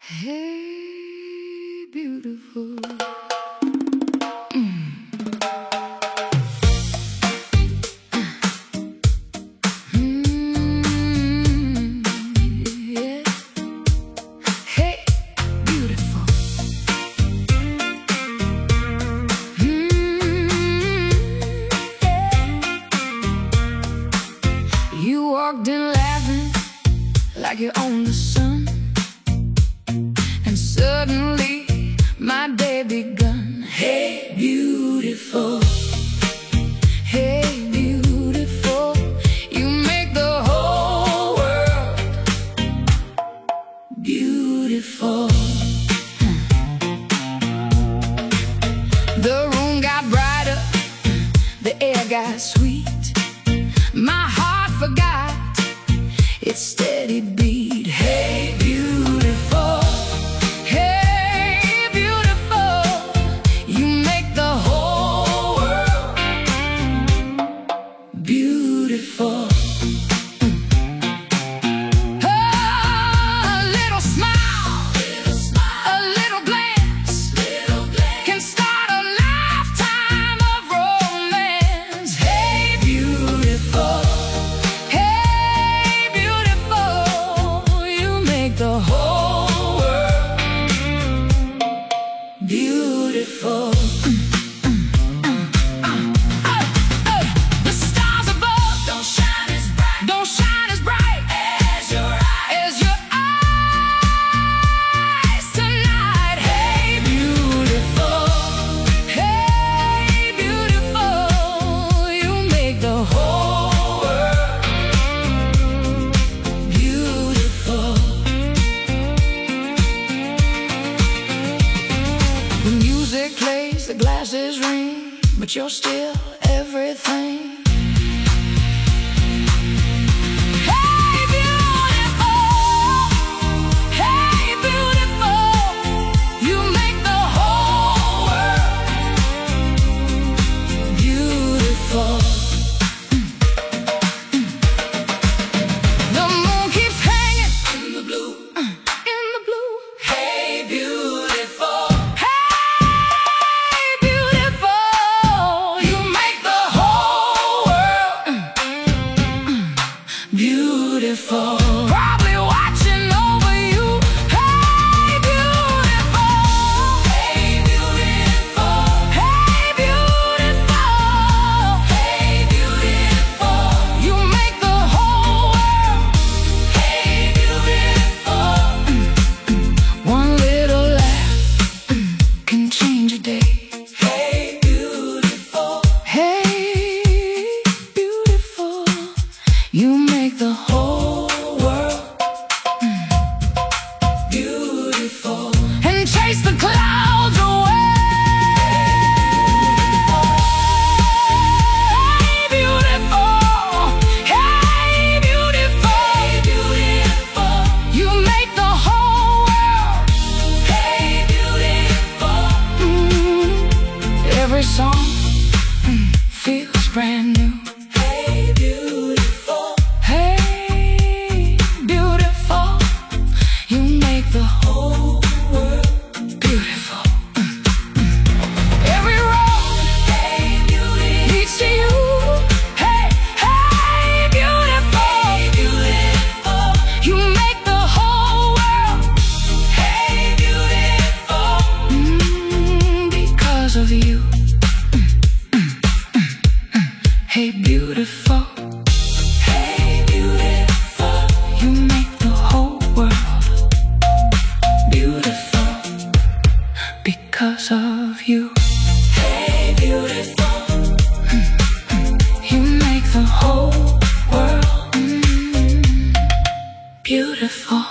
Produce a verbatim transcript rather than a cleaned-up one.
Hey, beautiful. Mm. Mm, yeah. Hey, beautiful. Mm, yeah. You walked in laughing like you own the sun, and suddenly my day begun. Hey, beautiful. Hey, beautiful. You make the whole world beautiful. The room got brighter, the air got sweet. My heart forgot its steady beat. Hey, beautiful. Hey, beautiful. You make the whole world beautiful. Oh, a little smile, a little glance can start a lifetime of romance. Hey, beautiful. Hey, beautiful. You make the whole world beautiful. The stars above don't shine as bright, don't shine as bright as your eyes, as your eyes tonight. Hey, beautiful. Hey, beautiful. You make the whole world beautiful. The music plays, the glasses ring, but you're still everything. Hey, beautiful. Hey, beautiful. You make the whole world beautiful. The moon keeps hanging in the blue, in the blue. Hey, beautiful. Hey, beautiful. You make the whole world beautiful. Probably watching over you. Hey, beautiful. Hey, beautiful. Hey, beautiful. Hey, beautiful. You make the whole world. Hey, beautiful. One little laugh can change a day. Hey, beautiful. Hey, beautiful. You make the whole world beautiful. And chase the clouds away. Hey, beautiful. Hey, beautiful. Hey, beautiful. You make the whole world. Hey, beautiful. Mm, every song mm, feels brand new. Hey, beautiful. Hey, beautiful. You make the whole world beautiful. Every road hey, leads to you. Hey, hey, beautiful. Hey, beautiful. You make the whole world hey, beautiful. Mm, because of you. Hey, beautiful. Hey, beautiful. You make the whole world beautiful because of you. Hey, beautiful. You make the whole world mm, beautiful.